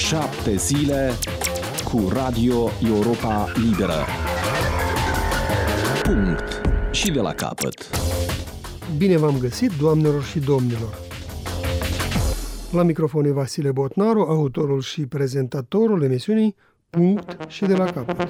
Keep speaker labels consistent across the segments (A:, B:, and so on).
A: 7 zile cu Radio Europa Liberă. Punct. Și de la capăt.
B: Bine v-am găsit, doamnelor și domnilor! La microfon e Vasile Botnaru, autorul și prezentatorul emisiunii Punct și de la capăt.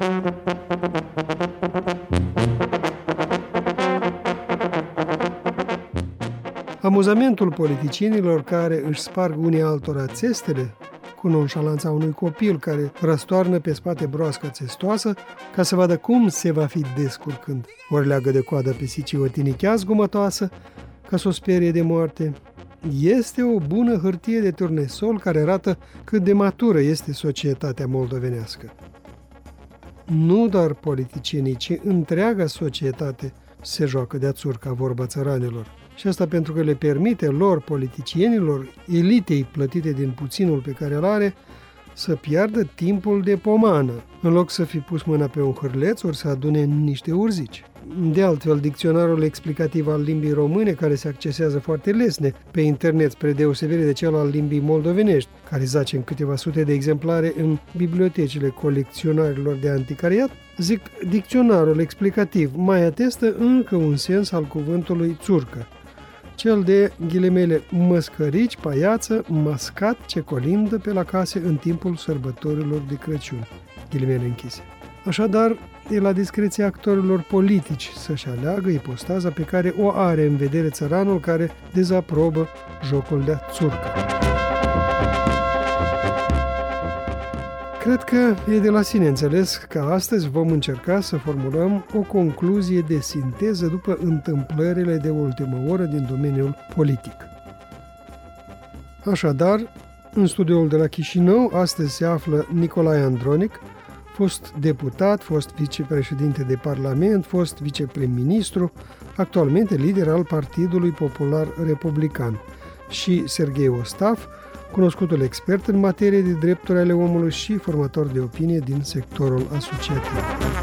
B: Amuzamentul politicienilor care își sparg unii altora țestele, cu nonșalanța unui copil care răstoarnă pe spate broasca țestoasă ca să vadă cum se va fi descurcând, ori leagă de coadă pisicii o tinichea zgumătoasă ca să o sperie de moarte, este o bună hârtie de turnesol care arată cât de matură este societatea moldovenească. Nu doar politicienii, ci întreaga societate se joacă de-a țurca, vorba țăranilor. Și asta pentru că le permite lor, politicienilor, elitei plătite din puținul pe care îl are, să piardă timpul de pomană, în loc să fi pus mâna pe un hârleț ori să adune niște urzici. De altfel, dicționarul explicativ al limbii române, care se accesează foarte lesne pe internet, spre deosebire de cel al limbii moldovenești, care zace în câteva sute de exemplare în bibliotecile colecționarilor de anticariat, zic, dicționarul explicativ mai atestă încă un sens al cuvântului țurcă, cel de, ghilimele, măscărici, paiață, mascat ce colindă pe la case în timpul sărbătorilor de Crăciun, ghilimele închise. Așadar, e la discreția actorilor politici să-și aleagă ipostaza pe care o are în vedere țăranul care dezaprobă jocul de-a țurcă. Cred că e de la sine înțeles că astăzi vom încerca să formulăm o concluzie de sinteză după întâmplările de ultimă oră din domeniul politic. Așadar, în studioul de la Chișinău, astăzi se află Nicolae Andronic, fost deputat, fost vicepreședinte de Parlament, fost viceprim-ministru, actualmente lider al Partidului Popular Republican, și Serghei Ostaf, cunoscutul expert în materie de drepturi ale omului și formator de opinie din sectorul asociativ.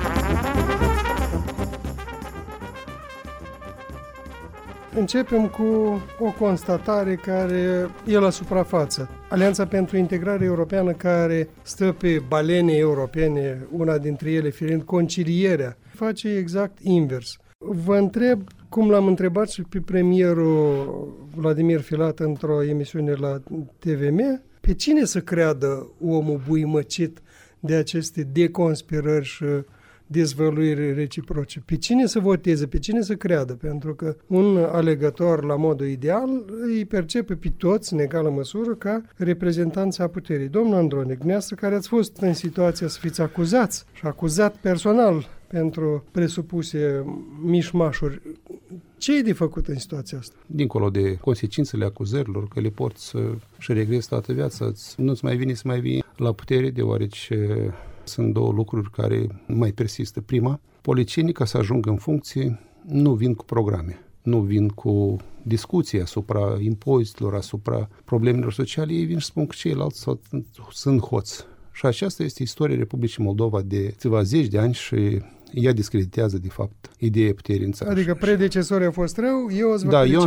B: Începem cu o constatare care e la suprafață. Alianța pentru Integrare Europeană, care stă pe balene europene, una dintre ele fiind concilierea, face exact invers. Vă întreb, cum l-am întrebat și pe premierul Vladimir Filat într-o emisiune la TVM, pe cine să creadă omul buimăcit de aceste deconspirări și dezvăluiri reciproce? Pe cine să voteze, pe cine să creadă? Pentru că un alegător la modul ideal îi percepe pe toți în egală măsură ca reprezentanți a puterii. Domnul Andronic, dumneavoastră care ați fost în situația să fiți acuzați și acuzat personal pentru presupuse mișmașuri, ce e de făcut în situația asta?
C: Dincolo de consecințele acuzărilor, că le porți să regrezi toată viața, nu-ți mai vine să mai vii la putere, deoarece sunt două lucruri care mai persistă. Prima, politicienii, ca să ajungă în funcție, nu vin cu programe, nu vin cu discuții asupra impozitelor, asupra problemelor sociale, ei vin și spun că ceilalți sunt hoți. Și aceasta este istoria Republicii Moldova de câteva zeci de ani și ea discreditează, de fapt, ideea puterii în țară.
B: Adică predecesorii au fost rău, eu îți vă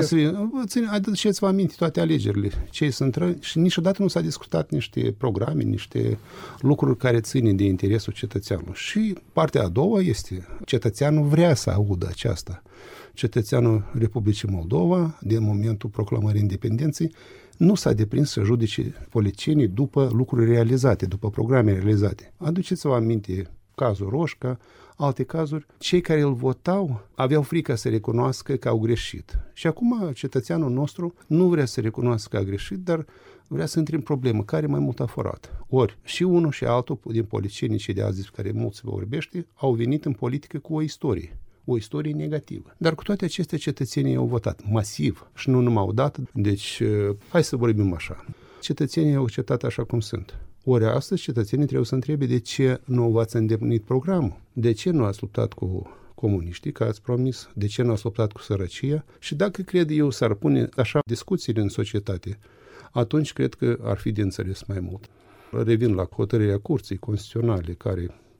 C: aduceți-vă aminte toate alegerile, cei sunt răi și niciodată nu s-a discutat niște programe, niște lucruri care țin de interesul cetățeanului. Și partea a doua este, cetățeanul vrea să audă aceasta. Cetățeanul Republicii Moldova, din momentul proclamării independenței, nu s-a deprins să judece politicienii după lucruri realizate, după programe realizate. Aduceți-vă aminte cazul Roșca, alte cazuri. Cei care îl votau aveau frică să recunoască că au greșit. Și acum cetățeanul nostru nu vrea să recunoască că a greșit, dar vrea să intre în problemă. Care mai mult a furat? Ori și unul și altul din politicienii cei de azi despre care mult se vorbește au venit în politică cu o istorie negativă. Dar cu toate acestea cetățenii au votat masiv și nu numai o dată. Deci, hai să vorbim așa. Cetățenii au acceptat așa cum sunt. Ori astăzi cetățenii trebuie să întrebe de ce nu v-ați îndeplinit programul, de ce nu ați luptat cu comuniștii, că ați promis, de ce nu ați luptat cu sărăcia și dacă, cred eu, s-ar pune așa discuțiile în societate, atunci cred că ar fi de înțeles mai mult. Revin la hotărârea Curții Constituționale, care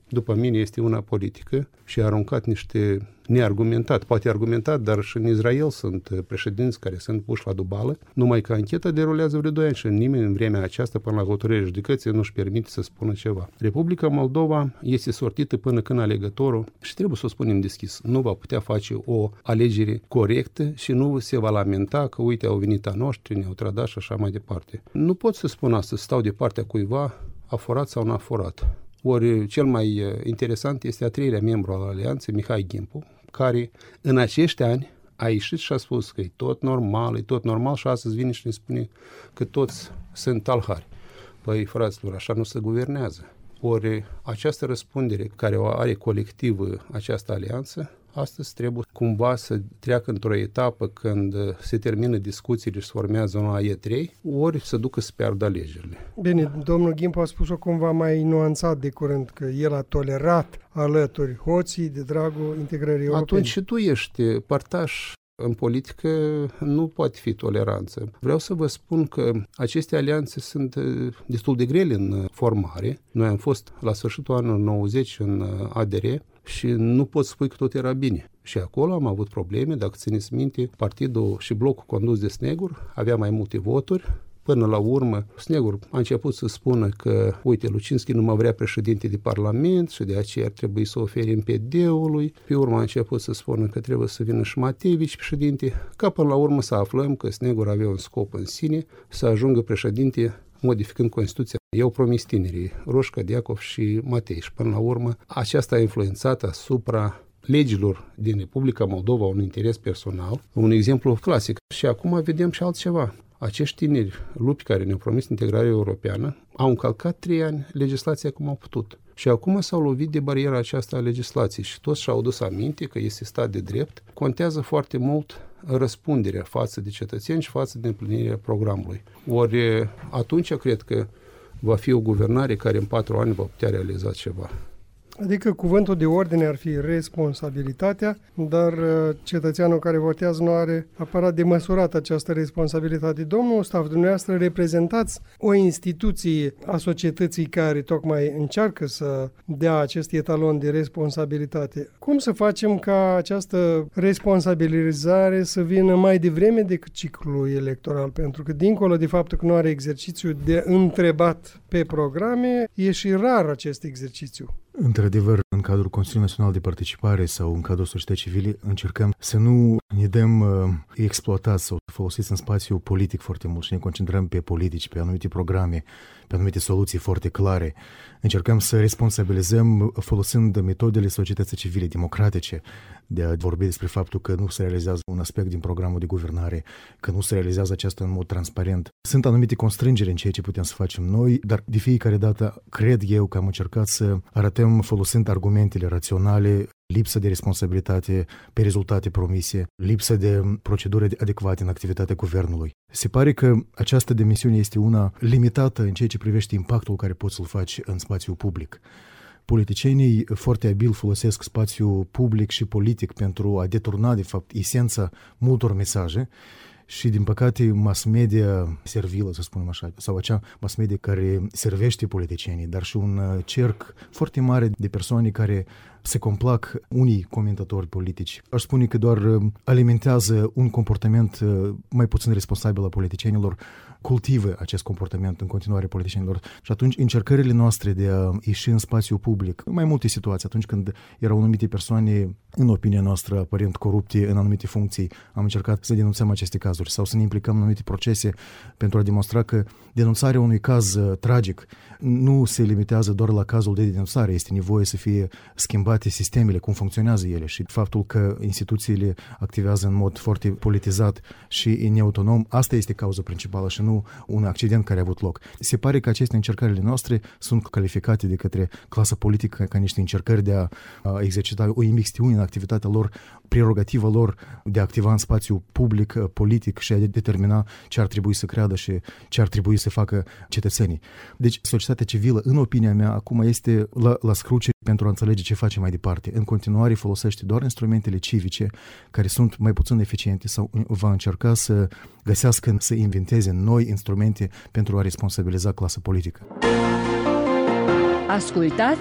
C: după mine, este una politică și a aruncat niște neargumentat, poate argumentat, dar și în Israel sunt președinți care sunt puși la dubală, numai că ancheta derulează vreo 2 ani și nimeni în vremea aceasta, până la hotărârea judecății, nu își permite să spună ceva. Republica Moldova este sortită până când alegătorul, și trebuie să o spunem deschis, nu va putea face o alegere corectă și nu se va lamenta că, uite, au venit a noștri, ne-au trădat și așa mai departe. Nu pot să spun astăzi, stau de partea cuiva, a furat sau n-a furat. Ori cel mai interesant este a 3-lea membru al Alianței, Mihai Gimpu, care în acești ani a ieșit și a spus că e tot normal și astăzi vine și ne spune că toți sunt talhari. Păi, fraților, așa nu se guvernează. Ori această răspundere care o are colectivă această alianță, astăzi trebuie cumva să treacă într-o etapă când se termină discuțiile și se formează una E3, ori să ducă să piardă alegerile.
B: Bine, domnul Gimpu a spus-o cumva mai nuanțat de curând, că el a tolerat alături hoții de dragul integrării europene.
C: Atunci și tu ești părtaș. În politică nu poate fi toleranță. Vreau să vă spun că aceste alianțe sunt destul de grele în formare. Noi am fost la sfârșitul anului 90 în ADR și nu pot spune că tot era bine. Și acolo am avut probleme, dacă țineți minte, partidul și blocul condus de Snegur avea mai multe voturi. Până la urmă, Snegur a început să spună că, uite, Lucinski nu mă vrea președinte de Parlament și de aceea ar trebui să ofere MPD-ului. Pe urmă a început să spună că trebuie să vină și Mateevici președinte, ca până la urmă să aflăm că Snegur avea un scop în sine, să ajungă președinte modificând Constituția. Eu promis tinerii, Roșca, Diacov și Matei. Și până la urmă, aceasta a influențat asupra legilor din Republica Moldova un interes personal, un exemplu clasic. Și acum vedem și altceva. Acești tineri lupi care ne-au promis integrarea europeană au încălcat 3 ani legislația cum au putut. Și acum s-au lovit de bariera aceasta a legislației și toți și-au dus aminte că este stat de drept. Contează foarte mult răspunderea față de cetățeni și față de împlinirea programului. Ori atunci cred că va fi o guvernare care în 4 ani va putea realiza ceva.
B: Adică cuvântul de ordine ar fi responsabilitatea, dar cetățeanul care votează nu are aparat de măsurat această responsabilitate. Domnul Stav, dumneavoastră reprezentați o instituție a societății care tocmai încearcă să dea acest etalon de responsabilitate. Cum să facem ca această responsabilizare să vină mai devreme decât ciclul electoral? Pentru că dincolo de faptul că nu are exercițiu de întrebat pe programe, e și rar acest exercițiu.
D: Într-adevăr, în cadrul Consiliului Național de Participare sau în cadrul societății civile, încercăm să nu ne dăm exploatați sau folosiți în spațiu politic foarte mult și ne concentrăm pe politici, pe anumite programe, pe anumite soluții foarte clare. Încercăm să responsabilizăm folosind metodele societății civile democratice de a vorbi despre faptul că nu se realizează un aspect din programul de guvernare, că nu se realizează aceasta în mod transparent. Sunt anumite constrângeri în ceea ce putem să facem noi, dar de fiecare dată cred eu că am încercat să arătăm folosind argumentele raționale, lipsă de responsabilitate pe rezultate promise, lipsă de proceduri adecvate în activitatea guvernului. Se pare că această demisiune este una limitată în ceea ce privește impactul care poți să-l faci în spațiul public. Politicienii foarte abil folosesc spațiul public și politic pentru a deturna, de fapt, esența multor mesaje și, din păcate, mass media servilă, să spunem așa, sau acea mass media care servește politicienii, dar și un cerc foarte mare de persoane care se complac unii comentatori politici. Aș spune că doar alimentează un comportament mai puțin responsabil al politicienilor, cultivă acest comportament în continuare politicienilor. Și atunci încercările noastre de a ieși în spațiu public, în mai multe situații, atunci când erau anumite persoane, în opinia noastră, aparent corupte în anumite funcții, am încercat să denunțăm aceste cazuri sau să ne implicăm în anumite procese pentru a demonstra că denunțarea unui caz tragic nu se limitează doar la cazul de denunțare, este nevoie să fie schimbate sistemele, cum funcționează ele și faptul că instituțiile activează în mod foarte politizat și neautonom, asta este cauza principală și nu un accident care a avut loc. Se pare că aceste încercările noastre sunt calificate de către clasa politică ca niște încercări de a exercita o imixtiune în activitatea lor, prerogativa lor de a activa în spațiu public, politic și a determina ce ar trebui să creadă și ce ar trebui să facă cetățenii. Deci, societatea civilă, în opinia mea, acum este la scruce pentru a înțelege ce face mai departe. În continuare folosește doar instrumentele civice care sunt mai puțin eficiente sau va încerca să găsească, să inventeze noi instrumente pentru a responsabiliza clasa politică.
E: Ascultați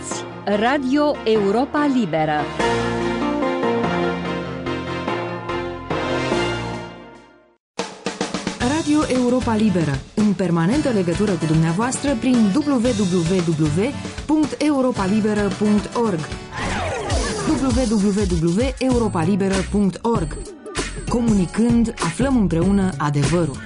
E: Radio Europa Liberă.
F: Radio Europa Liberă, în permanentă legătură cu dumneavoastră prin www.europalibera.org www.europalibera.org. Comunicând, aflăm împreună adevărul.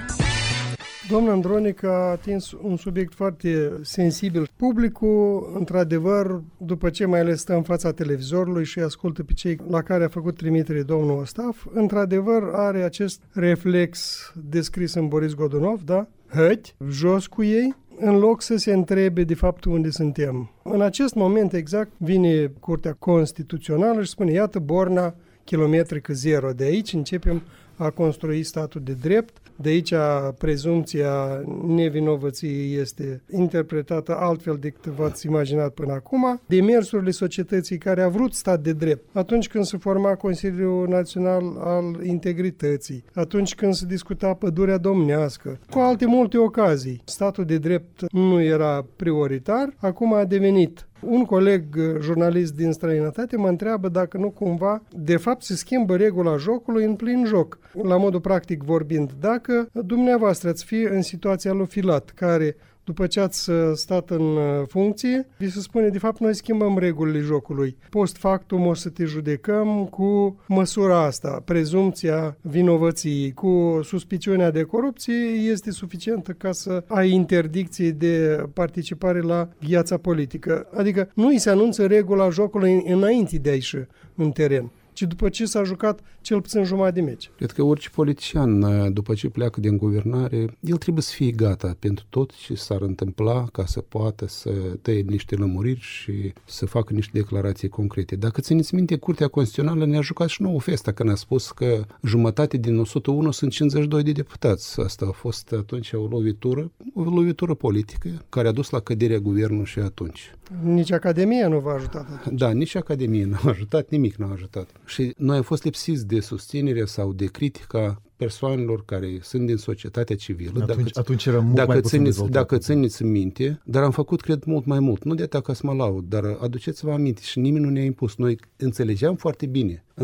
B: Domnul Andronic a atins un subiect foarte sensibil. Publicul, într-adevăr, după ce mai ales stă în fața televizorului și ascultă pe cei la care a făcut trimitere domnul Ostaf, într-adevăr are acest reflex descris în Boris Godunov, da? Hăti, jos cu ei, în loc să se întrebe de fapt unde suntem. În acest moment exact vine Curtea Constituțională și spune, iată borna kilometrică zero, de aici începem a construi statul de drept. De aici prezumția nevinovăției este interpretată altfel decât v-ați imaginat până acum. Demersurile societății care a vrut stat de drept, atunci când se forma Consiliul Național al Integrității, atunci când se discuta pădurea domnească, cu alte multe ocazii, statul de drept nu era prioritar, acum a devenit. Un coleg jurnalist din străinătate mă întreabă dacă nu cumva, de fapt, se schimbă regula jocului în plin joc. La modul practic vorbind, dacă dumneavoastră ați fi în situația lui Filat, care, după ce ați stat în funcție, vi se spune, de fapt, noi schimbăm regulile jocului. Post factum o să te judecăm cu măsura asta, prezumția vinovăției, cu suspiciunea de corupție, este suficientă ca să ai interdicție de participare la viața politică. Adică nu îi se anunță regula jocului înainte de a ieși în teren, ci după ce s-a jucat cel puțin jumătate de meci.
C: Cred că orice politician, după ce pleacă din guvernare, el trebuie să fie gata pentru tot ce s-ar întâmpla ca să poată să tăie niște lămuriri și să facă niște declarații concrete. Dacă țineți minte, Curtea Constituțională ne-a jucat și nouă festa când a spus că jumătate din 101 sunt 52 de deputați. Asta a fost atunci o lovitură politică care a dus la căderea guvernului și atunci.
B: Nici Academia nu v-a ajutat atunci.
C: Da, nici Academia nu a ajutat, nimic nu a ajutat. Și noi am fost lipsiți de susținere sau de critica persoanelor care sunt din societatea civilă.
D: Atunci era mult mai puțin dezvoltat.
C: Dacă țineți în minte, dar am făcut, cred, mult mai mult. Nu de atât ca să mă laud, dar aduceți-vă aminte și nimeni nu ne-a impus. Noi înțelegeam foarte bine în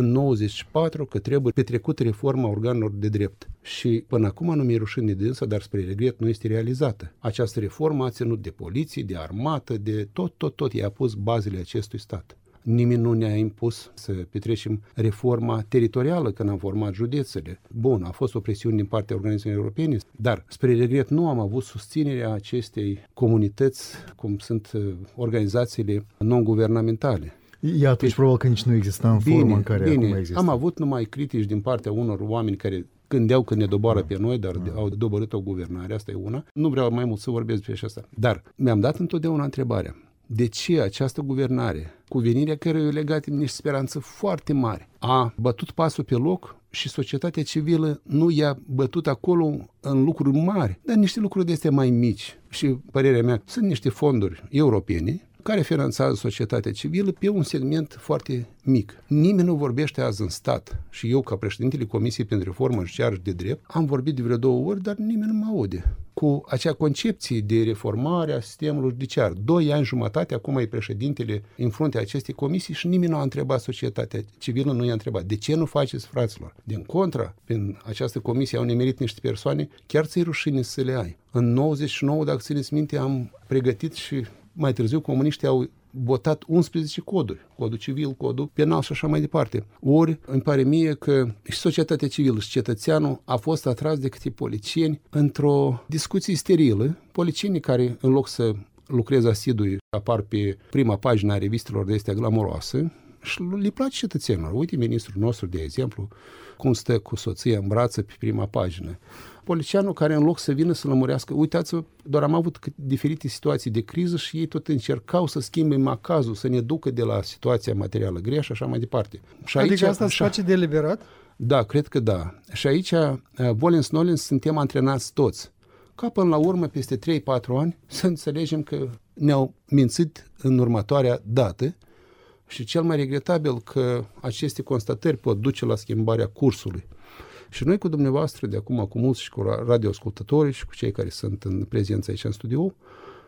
C: 94 că trebuie petrecută reforma organelor de drept. Și până acum nu mi-e rușine de însă, dar spre regret nu este realizată. Această reformă a ținut de poliție, de armată, de tot. Ea a pus bazele acestui stat. Nimeni nu ne-a impus să petrecem reforma teritorială când am format județele. Bun, a fost o presiune din partea organizațiilor europene, dar spre regret nu am avut susținerea acestei comunități, cum sunt organizațiile non-guvernamentale.
D: Atunci probabil că nici nu exista în forma în care acum există.
C: Am avut numai critici din partea unor oameni care gândeau că ne doboară pe noi, dar au doborât o guvernare, asta e una. Nu vreau mai mult să vorbesc despre asta. Dar mi-am dat întotdeauna întrebarea. De ce această guvernare, cu venirea căreia legată niște speranță foarte mari, a bătut pasul pe loc și societatea civilă nu i-a bătut acolo în lucruri mari, dar niște lucruri de astea mai mici. Și părerea mea, sunt niște fonduri europene care finanțează societatea civilă pe un segment foarte mic. Nimeni nu vorbește azi în stat și eu, ca președintele Comisiei pentru Reformă Judiciară și de Drept, am vorbit de vreo 2 ori, dar nimeni nu mă aude. Cu acea concepție de reformare a sistemului judiciar. 2 ani jumătate, acum e președintele în fruntea acestei comisii și nimeni nu a întrebat societatea civilă, nu i-a întrebat. De ce nu faceți, fraților? Din contra, prin această comisie au nemerit niște persoane, chiar ți-i rușine să le ai. În 99, dacă țineți minte, am pregătit și mai târziu comuniștii au votat 11 coduri. Codul civil, codul penal și așa mai departe. Ori îmi pare mie că și societatea civilă și cetățeanul a fost atras de câte policieni într-o discuție sterilă. Policienii care, în loc să lucreze asidui, apar pe prima pagină a revistelor de astea glamoroase și le place cetățenilor. Uite ministrul nostru, de exemplu, cum stă cu soția în brață pe prima pagină. Policianul care în loc să vină să lămurească, uitați-vă, doar am avut diferite situații de criză și ei tot încercau să schimbe macazul, să ne ducă de la situația materială grea și așa mai departe. Și
B: adică aici, asta se face deliberat?
C: Da, cred că da. Și aici, volens-nolens, suntem antrenați toți. Ca până la urmă, peste 3-4 ani, să înțelegem că ne-au mințit în următoarea dată și cel mai regretabil că aceste constatări pot duce la schimbarea cursului. Și noi cu dumneavoastră, de acum, cu mulți și cu radioascultătorii și cu cei care sunt în prezență aici în studio,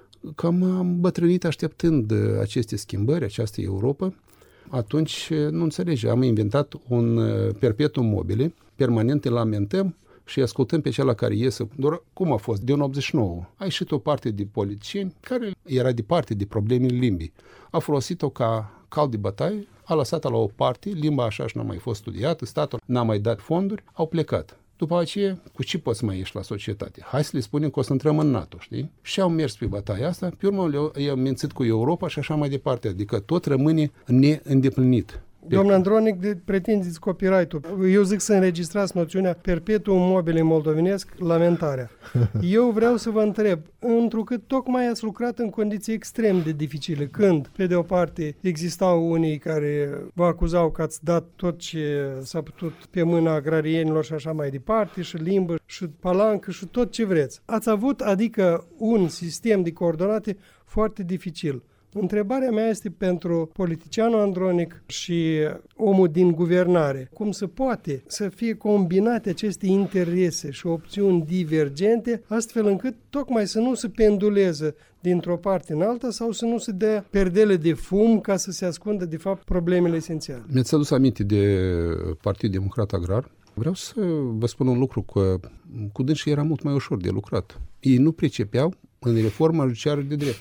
C: cam am bătrânit așteptând aceste schimbări, această Europa. Atunci nu înțelege. Am inventat un perpetuum mobile, permanent îl lamentăm și ascultăm pe cel care iese. Doar cum a fost? De 89. A ieșit o parte de politicieni care era departe de problemele limbii. A folosit-o ca cal de bătaie, a lăsat-o la o parte, limba așa și n-a mai fost studiată, statul n-a mai dat fonduri, au plecat. După aceea, cu ce poți mai ieși la societate? Hai să le spunem că o să intrăm în NATO, știi? Și au mers pe bătaia asta, pe urmă i-au mințit cu Europa și așa mai departe. Adică tot rămâne neîndeplinit.
B: Domnul Andronic, pretindeți copyright-ul. Eu zic să înregistrați noțiunea perpetuum mobile moldovenesc, lamentarea. Eu vreau să vă întreb, întrucât tocmai ați lucrat în condiții extrem de dificile, când, pe de o parte, existau unii care vă acuzau că ați dat tot ce s-a putut pe mâna agrarienilor și așa mai departe, și limbă, și palancă, și tot ce vreți. Ați avut, adică, un sistem de coordonate foarte dificil. Întrebarea mea este pentru politicianul Andronic și omul din guvernare. Cum se poate să fie combinate aceste interese și opțiuni divergente, astfel încât tocmai să nu se penduleze dintr-o parte în alta sau să nu se dea perdele de fum ca să se ascundă, de fapt, problemele esențiale.
C: Mi-ați adus aminte de Partidul Democrat Agrar. Vreau să vă spun un lucru, că cu dânsii era mult mai ușor de lucrat. Ei nu pricepeau în reforma judiciară de drept.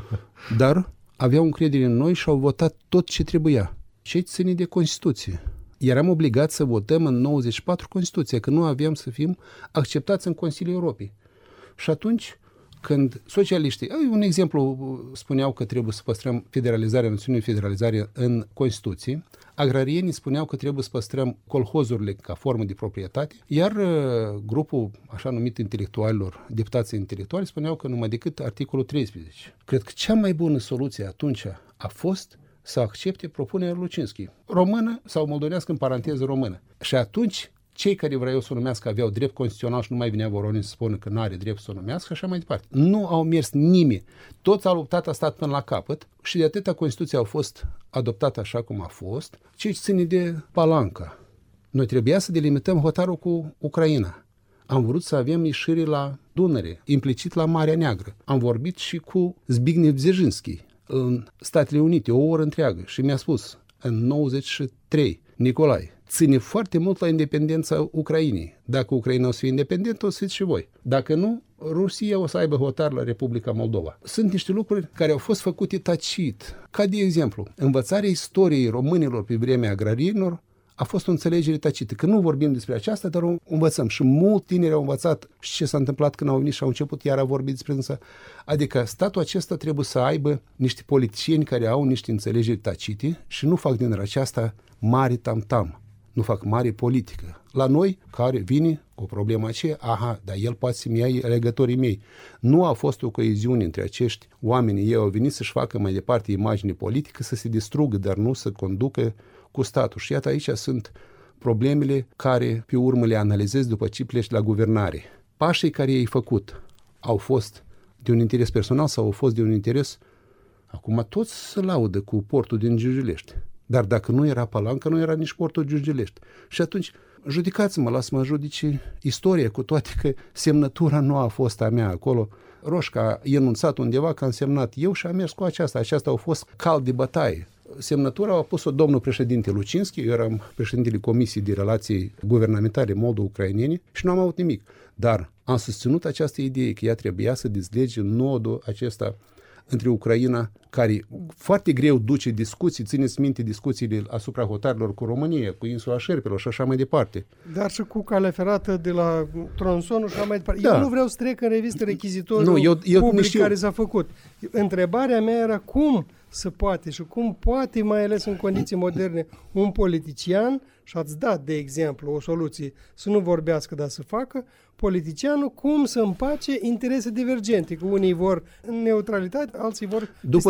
C: Dar aveau încredere în noi și au votat tot ce trebuia. Ce ține de Constituție. Eram obligați să votăm în 94 Constituția, că nu aveam să fim acceptați în Consiliul Europei. Și atunci, când socialiștii, un exemplu, spuneau că trebuie să păstrăm federalizarea, noțiunii federalizare în Constituție, agrarienii spuneau că trebuie să păstrăm colhozurile ca formă de proprietate, iar grupul așa numit intelectualilor, deputații intelectuali, spuneau că numai decât articolul 13. Cred că cea mai bună soluție atunci a fost să accepte propunerea Lucinski, română sau moldovenească în paranteză română. Și atunci cei care vreau să o numească aveau drept constituțional și nu mai vinea Voronin să spună că nu are drept să o numească și așa mai departe. Nu au mers nimeni. Toți au luptat, a stat până la capăt și de atâta Constituția a fost adoptată așa cum a fost, ce ține de palanca. Noi trebuia să delimităm hotarul cu Ucraina. Am vrut să avem ieșiri la Dunăre, implicit la Marea Neagră. Am vorbit și cu Zbigniew Bzezhinski în Statele Unite o oră întreagă și mi-a spus în 93, Nicolae, ține foarte mult la independența Ucrainei. Dacă Ucraina o să fie independentă, o să fiți și voi. Dacă nu, Rusia o să aibă hotar la Republica Moldova. Sunt niște lucruri care au fost făcute tacit. Ca de exemplu, învățarea istoriei românilor pe vremea agrarienilor a fost o înțelegere tacită. Că nu vorbim despre aceasta, dar o învățăm. Și mulți tineri au învățat și ce s-a întâmplat când au venit și au început iar a vorbi despre însă. Adică statul acesta trebuie să aibă niște politicieni care au niște înțelegeri tacite și nu fac din aceasta mare tam-tam. Nu fac mare politică. La noi, care vine cu problema aceea, dar el poate să-mi ia legătorii mei. Nu a fost o coeziune între acești oameni. Ei au venit să-și facă mai departe imagine politică, să se distrugă, dar nu să conducă cu statul. Și iată, aici sunt problemele care pe urmă le analizez după ce pleci la guvernare. Pașii care i-ai făcut au fost de un interes personal sau au fost de un interes... Acum toți se laudă cu portul din Giurgiulești. Dar dacă nu era palanca, nu era nici portul Giurgiulești. Și atunci, judecați-mă, lasă-mă judice istoria, cu toate că semnătura nu a fost a mea acolo. Roșca a enunțat undeva că am semnat eu și am mers cu aceasta. Aceasta a fost cal de bătaie. Semnătura a pus-o domnul președinte Lucinski, eu eram președintele Comisiei de Relații Guvernamentale Moldo-Ucrainene și nu am avut nimic. Dar am susținut această idee că ea trebuia să dezlege nodul acesta între Ucraina, care foarte greu duce discuții, țineți minte discuțiile asupra hotarilor cu România, cu insula Șerpilor și așa mai departe.
B: Dar și cu calea ferată de la Tronsonul și așa mai departe. Da. Eu nu vreau să trec în revistă rechizitoriul public care s-a făcut. Întrebarea mea era cum se poate și cum poate, mai ales în condiții moderne, un politician, și ați dat, de exemplu, o soluție să nu vorbească, dar să facă, politicianul cum să împace interese divergente, că unii vor în neutralitate, alții vor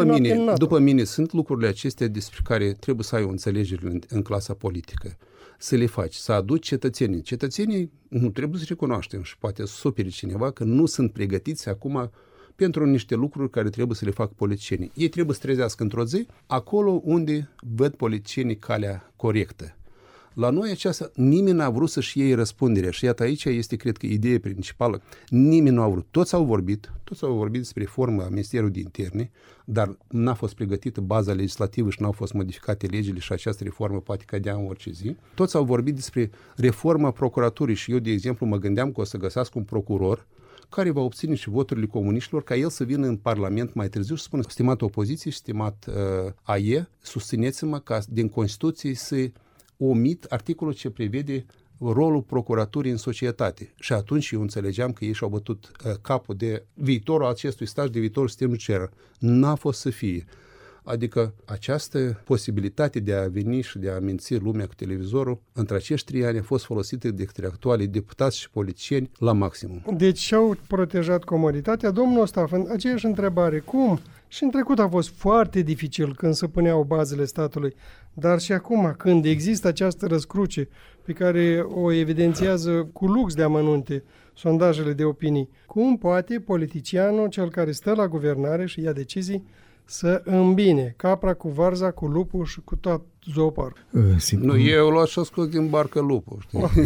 C: După mine sunt lucrurile acestea despre care trebuie să ai o înțelegere în clasa politică. Să le faci, să aduci cetățenii. Cetățenii nu trebuie să recunoaștem și poate să supere cineva că nu sunt pregătiți acum pentru niște lucruri care trebuie să le facă politicienii. Ei trebuie să trezească într-o zi acolo unde văd politicienii calea corectă. La noi aceasta, nimeni n-a vrut să-și iei răspunderea și iată aici este, cred că, ideea principală. Nimeni nu a vrut. Toți au vorbit despre reforma Ministerului de Interne, dar n-a fost pregătită baza legislativă și n-au fost modificate legile și această reformă poate cădea în orice zi. Toți au vorbit despre reforma procuraturii și eu, de exemplu, mă gândeam că o să găsească un procuror care va obține și voturile comuniștilor ca el să vină în Parlament mai târziu și să spună: stimată opoziție, stimat AE, susțineți-mă ca din Constituție să omit articolul ce prevede rolul procuraturii în societate. Și atunci eu înțelegeam că ei și-au bătut capul de viitorul acestui stat, de viitorul sistemului judiciar. N-a fost să fie. Adică această posibilitate de a veni și de a minți lumea cu televizorul, între acești 3 ani a fost folosită de către actualii deputați și politicieni la maximum.
B: Deci și-au protejat comoditatea. Domnul Ostaf, aceeași întrebare, cum? Și în trecut a fost foarte dificil când se puneau bazele statului, dar și acum, când există această răscruce pe care o evidențiază cu lux de amănunte sondajele de opinii, cum poate politicianul, cel care stă la guvernare și ia decizii, să îmbine capra cu varza, cu lupul și cu tot zooparul?
C: Nu, eu l-aș scos din barcă lupul, știi?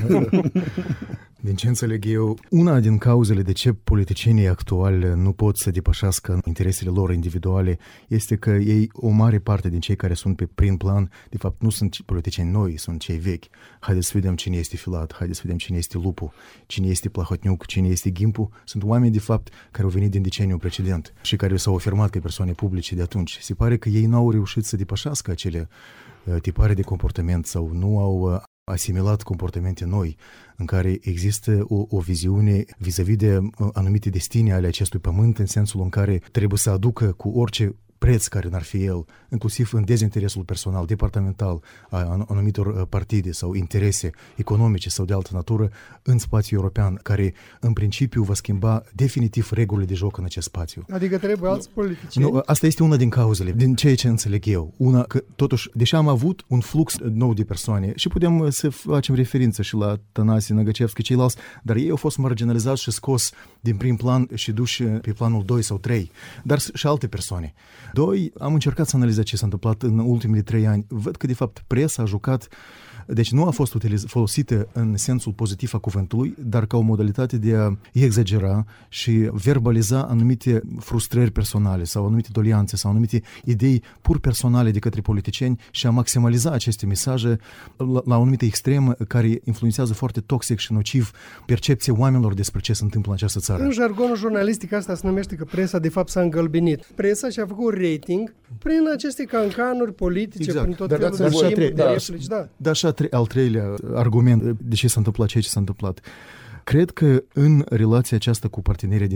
D: Din ce înțeleg eu, una din cauzele de ce politicienii actuali nu pot să depășească interesele lor individuale este că ei, o mare parte din cei care sunt pe prim plan, de fapt nu sunt politicieni noi, sunt cei vechi. Haideți să vedem cine este Filat, haideți să vedem cine este Lupu, cine este Plahotniuc, cine este Gimpu. Sunt oameni, de fapt, care au venit din deceniul precedent și care s-au afirmat ca persoane publice de atunci. Se pare că ei nu au reușit să depășească acele tipare de comportament sau nu au asimilat comportamente noi, în care există o viziune vis-a-vis de anumite destine ale acestui pământ, în sensul în care trebuie să aducă cu orice preț care n-ar fi el, inclusiv în dezinteresul personal, departamental, a anumitor partide sau interese economice sau de altă natură, în spațiul european, care în principiu va schimba definitiv regulile de joc în acest spațiu.
B: Adică trebuie alți politicieni?
D: Nu, asta este una din cauzele, din ceea ce înțeleg eu. Una, că totuși, deși am avut un flux nou de persoane și putem să facem referință și la Tănase, Năgăcevski, ceilalți, dar ei au fost marginalizați și scos din prim plan și duși pe planul 2 sau 3, dar și alte persoane. 2, am încercat să analizez ce s-a întâmplat în ultimele 3 ani. Văd că, de fapt, presa a jucat, deci nu a fost folosită în sensul pozitiv a cuvântului, dar ca o modalitate de a exagera și verbaliza anumite frustrări personale sau anumite doleanțe sau anumite idei pur personale de către politicieni și a maximaliza aceste mesaje la o anumită extremă care influențează foarte toxic și nociv percepția oamenilor despre ce se întâmplă în această țară.
B: În jargonul jurnalistic asta se numește că presa de fapt s-a îngălbenit. Presa și-a făcut rating prin aceste cancanuri politice,
D: exact.
B: Prin tot felul de schimb de replici. Dar
D: și al treilea argument de ce s-a întâmplat ceea ce s-a întâmplat. Cred că în relația aceasta cu partenerii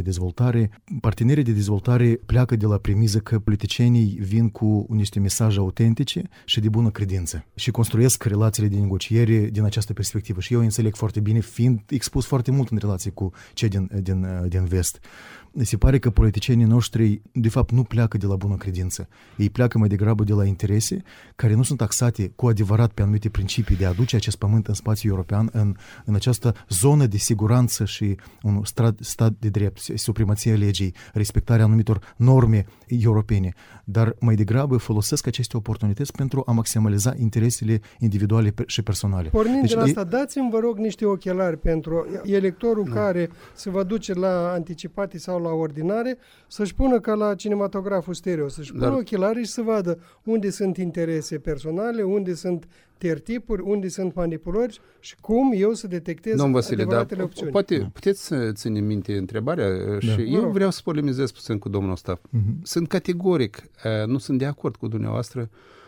D: de dezvoltare pleacă de la premiză că politicienii vin cu niște mesaje autentice și de bună credință și construiesc relațiile de negociere din această perspectivă. Și eu înțeleg foarte bine, fiind expus foarte mult în relație cu cei din vest. Se pare că politicienii noștri, de fapt, nu pleacă de la bună credință. Ei pleacă mai degrabă de la interese care nu sunt axate cu adevărat pe anumite principii de a aduce acest pământ în spațiul european, în această zonă de siguranță și un stat de drept, supremația legii, respectarea anumitor norme europene, dar mai degrabă folosesc aceste oportunități pentru a maximaliza interesele individuale și personale.
B: Pornind de la asta, dați-mi, vă rog, niște ochelari pentru electorul care se va duce la anticipate sau la ordinare, să-și pună ca la cinematograful stereo, să-și pună ochelarii și să vadă unde sunt interese personale, unde sunt tertipuri, unde sunt manipulări și cum eu să detectez adevăratele opțiuni.
C: Poate puteți să țineți minte întrebarea și eu vreau să polemizez puțin cu domnul Ostaf. Sunt categoric, nu sunt de acord cu dumneavoastră.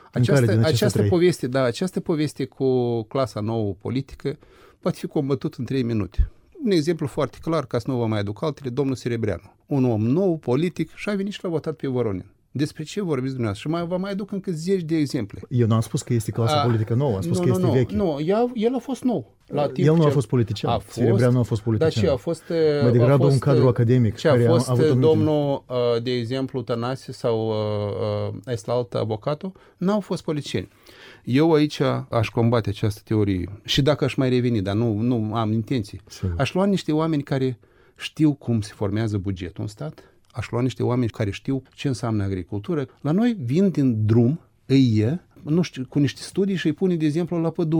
C: Această poveste cu clasa nouă politică poate fi combătut în 3 minute. Un exemplu foarte clar, ca să nu vă mai aduc altele, domnul Serebreanu. Un om nou, politic, și a venit și l-a votat pe Voronin. Despre ce vorbiți dumneavoastră? Și vă mai aduc încă 10 de exemple.
D: Eu nu am spus că este clasa politică nouă, am spus că este veche.
C: Nu, el a fost nou.
D: El nu a fost politician. Serebreanu a fost politician.
C: Dar ce a fost?
D: Mai degrabă un cadru academic.
C: Ce a fost domnul, de exemplu, Tănase sau este alt avocatul, n-au fost politicieni. Eu aici aș combate această teorie și dacă aș mai reveni, dar nu am intenții. Aș lua niște oameni care știu cum se formează bugetul în stat, aș lua niște oameni care știu ce înseamnă agricultură. La noi vin din drum, cu niște studii și îi pune de exemplu la pădure.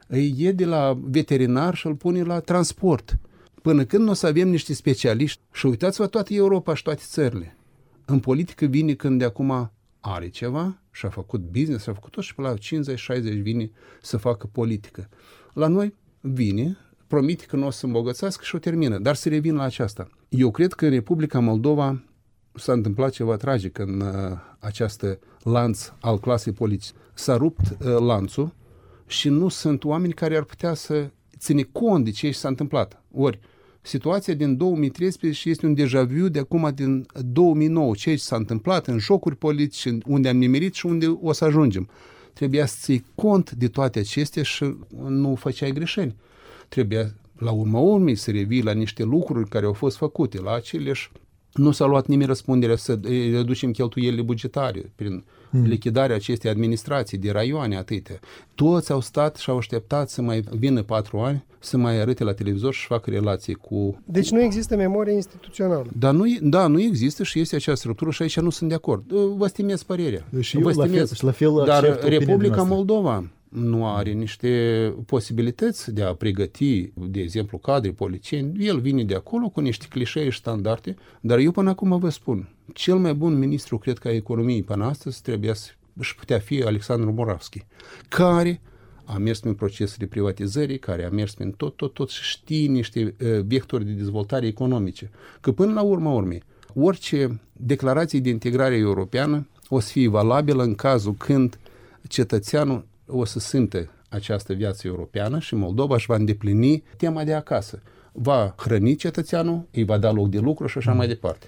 C: îi iei de la veterinar și îl pune la transport. Până când nu o să avem niște specialiști, și uitați-vă toată Europa și toate țările. În politică vine când de acum are ceva și a făcut business, a făcut tot și pe la 50-60 vine să facă politică. La noi vine, promite că nu o să îmbogățească și o termină, dar să revin la aceasta. Eu cred că în Republica Moldova s-a întâmplat ceva tragic în această lanț al clasei politice. S-a rupt lanțul și nu sunt oameni care ar putea să ține cont de ce s-a întâmplat. Ori, situația din 2013 este un deja vu de acum din 2009, ce s-a întâmplat în jocuri politice, unde am nimerit și unde o să ajungem. Trebuia să ții cont de toate acestea și nu făceai greșeli. Trebuia, la urma urmei, să revii la niște lucruri care au fost făcute, la aceleși. Nu s-a luat nimeni răspunderea să reducem cheltuielile bugetare prin lichidarea acestei administrații de raioane atâtea. Toți au stat și au așteptat să mai vină 4 ani, să mai arăte la televizor și facă relații cu...
B: Deci nu există memorie instituțională.
C: Nu există și este această structură și aici nu sunt de acord. Vă stimez părerea.
D: Și eu la fel
C: dar Republica Moldova nu are niște posibilități de a pregăti, de exemplu, cadre politicieni. El vine de acolo cu niște clișee și standarde, dar eu până acum vă spun, cel mai bun ministru, cred că, a economiei până astăzi trebuia să își putea fi Alexandru Moravski, care a mers prin procesul de privatizări, care a mers prin tot și știe niște vectori de dezvoltare economice. Că până la urma urmei, orice declarație de integrare europeană o să fie valabilă în cazul când cetățeanul o să simte această viață europeană și Moldova își va îndeplini tema de acasă. Va hrăni cetățeanul, îi va da loc de lucru și așa mai departe.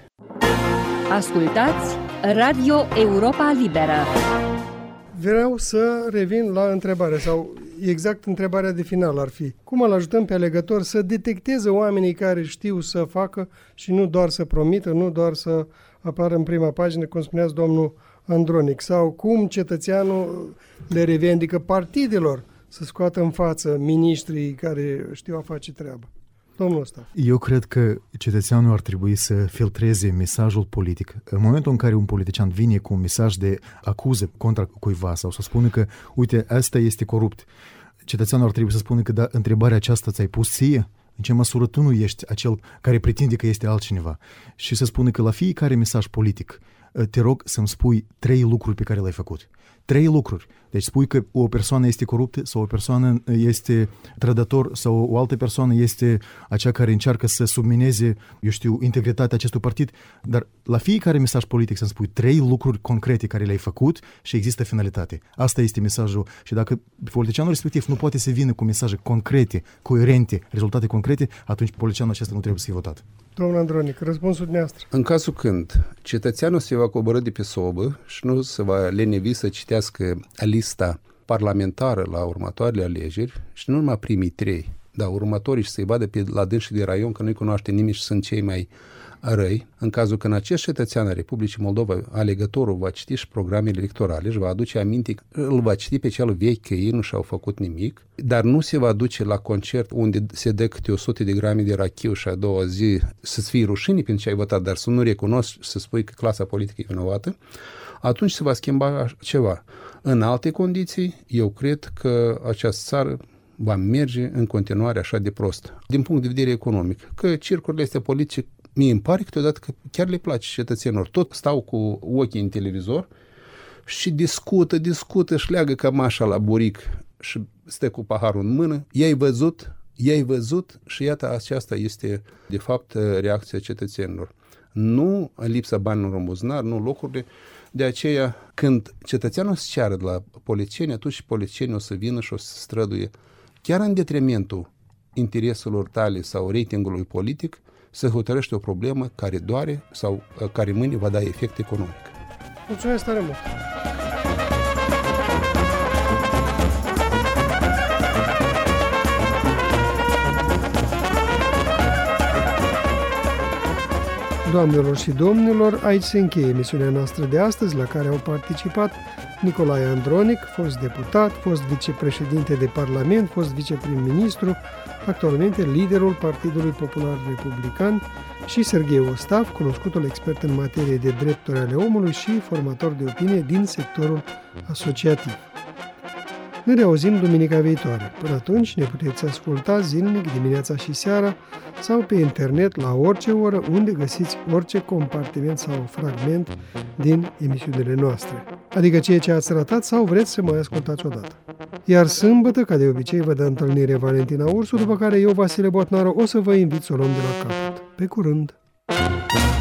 E: Ascultați Radio Europa Liberă.
B: Vreau să revin la întrebare, sau exact întrebarea de final ar fi: cum îl ajutăm pe alegător să detecteze oamenii care știu să facă și nu doar să promită, nu doar să apară în prima pagină, cum spuneați domnul Andronic, sau cum cetățeanul le revendică partidelor să scoată în față miniștrii care știu a face treaba? Domnul ăsta.
D: Eu cred că cetățeanul ar trebui să filtreze mesajul politic. În momentul în care un politician vine cu un mesaj de acuză contra cuiva sau să spună că, uite, ăsta este corupt, cetățeanul ar trebui să spună că, da, întrebarea aceasta ți-ai pus ție? În ce măsură tu nu ești acel care pretinde că este altcineva? Și să spună că la fiecare mesaj politic te rog să-mi spui 3 lucruri pe care le-ai făcut. 3 lucruri. Deci spui că o persoană este coruptă sau o persoană este trădător sau o altă persoană este acea care încearcă să submineze, eu știu, integritatea acestui partid, dar la fiecare mesaj politic să-mi spui 3 lucruri concrete care le-ai făcut și există finalitate. Asta este mesajul. Și dacă politicianul respectiv nu poate să vină cu mesaje concrete, coerente, rezultate concrete, atunci politicianul acesta nu trebuie să fie votat.
B: Domnul Andronic, răspunsul dumneavoastră.
C: În cazul când cetățeanul se va coborî de pe sobă și nu se va lenevi să citească lista parlamentară la următoarele alegeri și nu numai primii 3, dar următorii și să-i vadă pe la dânsii de raion că nu-i cunoaște nimeni și sunt cei mai răi, în cazul când acest cetățean al Republicii Moldova, alegătorul, va citi și programele electorale și va aduce aminte, îl va citi pe cel vechi că ei nu și-au făcut nimic, dar nu se va duce la concert unde se dă câte 100 de grame de rachiu și a doua zi să-ți fie rușine pentru ce ai votat, dar să nu recunoști și să spui că clasa politică e vinovată, atunci se va schimba ceva. În alte condiții, eu cred că această țară va merge în continuare așa de prost, din punct de vedere economic, că circurile astea politice mie îmi pare câteodată că chiar le place cetățenilor. Tot stau cu ochii în televizor și discută și leagă cămașa la buric și stă cu paharul în mână. I-ai văzut și iată, aceasta este de fapt reacția cetățenilor. Nu lipsa banilor în buzunar, nu locurile. De aceea, când cetățeanul se ceară de la politicieni, atunci politicienii o să vină și o să străduie, chiar în detrimentul intereselor tale sau ratingului politic, să hotărăște o problemă care doare sau care mâine va da efect economic.
B: Mulțumesc tare mult! Doamnelor și domnilor, aici se încheie emisiunea noastră de astăzi, la care au participat Nicolae Andronic, fost deputat, fost vicepreședinte de Parlament, fost viceprim-ministru, actualmente liderul Partidului Popular Republican, și Serghei Ostav, cunoscutul expert în materie de drepturi ale omului și formator de opinie din sectorul asociativ. Ne reauzim duminica viitoare. Până atunci ne puteți asculta zilnic, dimineața și seara, sau pe internet la orice oră, unde găsiți orice compartiment sau fragment din emisiunile noastre, adică ceea ce ați ratat sau vreți să mai ascultați odată. Iar sâmbătă, ca de obicei, vă dă întâlnire Valentina Ursu, după care eu, Vasile Botnaru, o să vă invit să o luăm de la capăt. Pe curând!